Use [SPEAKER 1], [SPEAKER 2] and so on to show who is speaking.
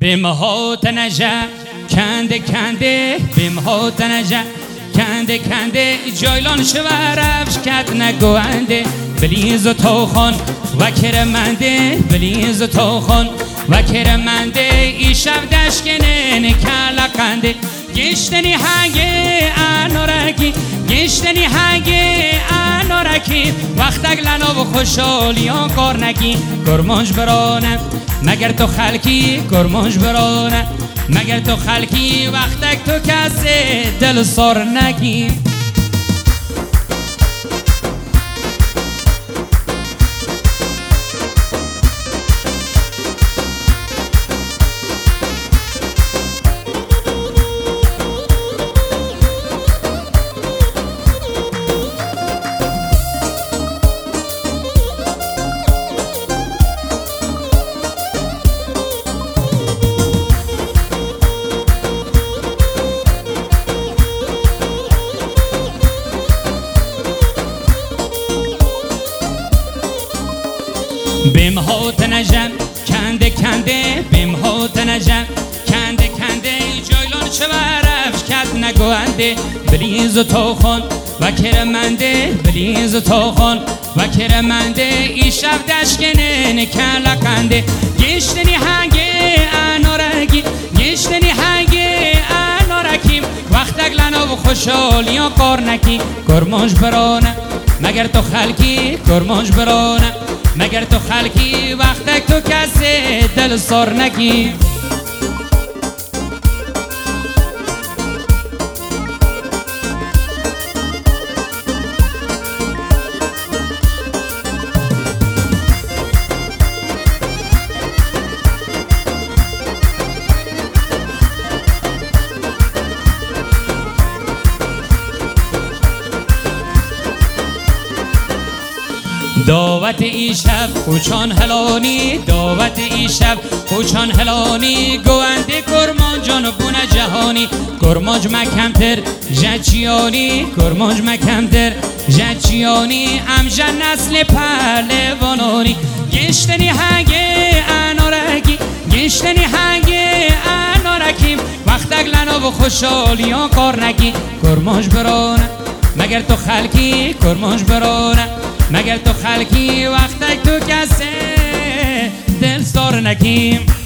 [SPEAKER 1] بمها تنجه کنده کنده بمها تنجه کنده کنده جایلان شورفش کت نگوانده بلیز و توخان و کرمنده بلیز و توخان و کرمنده ای شب دشکنه نکلقنده گشتنی هنگه انارکی گشتنی هنگه انارکی وقتک لنا و خوشحالیان کار نکی کرمانش برانه مگر تو خلکی کرمانش برانه مگر تو خلکی وقتک تو کسی دل سار نکی بمها تنجم کنده کنده بمها تنجم کنده کنده جایلان شورفش کت نگوانده بلیز و توخان و کرمنده بلیز و توخان و کرمنده ای شب دشکنه نکلقنده گشتنی هنگه انارکی گشتنی هنگه انارکیم وقتک لنا و خوشحالیان کار نکی کرمانش برانه مگر تو خلکی کرمانش برانه مگر تو خلکی وقتک تو کسی دل سار نکی دعوت ای شب خوچان هلانی دعوت ای شب خوچان هلانی گوانده کرمان جان بونه جهانی کرمانج مکمتر جچیانی کرمانج مکمتر جچیانی امجا نسل پهلوانانی گشتنی هنگه انارکی گشتنی هنگه انارکیم وقتک لنا و خوشحالیان کار نکی کرمانج برانه مگر تو خلکی کرمانج برانه مگر تو خلکی وقتک تو کسی دل سار نکیم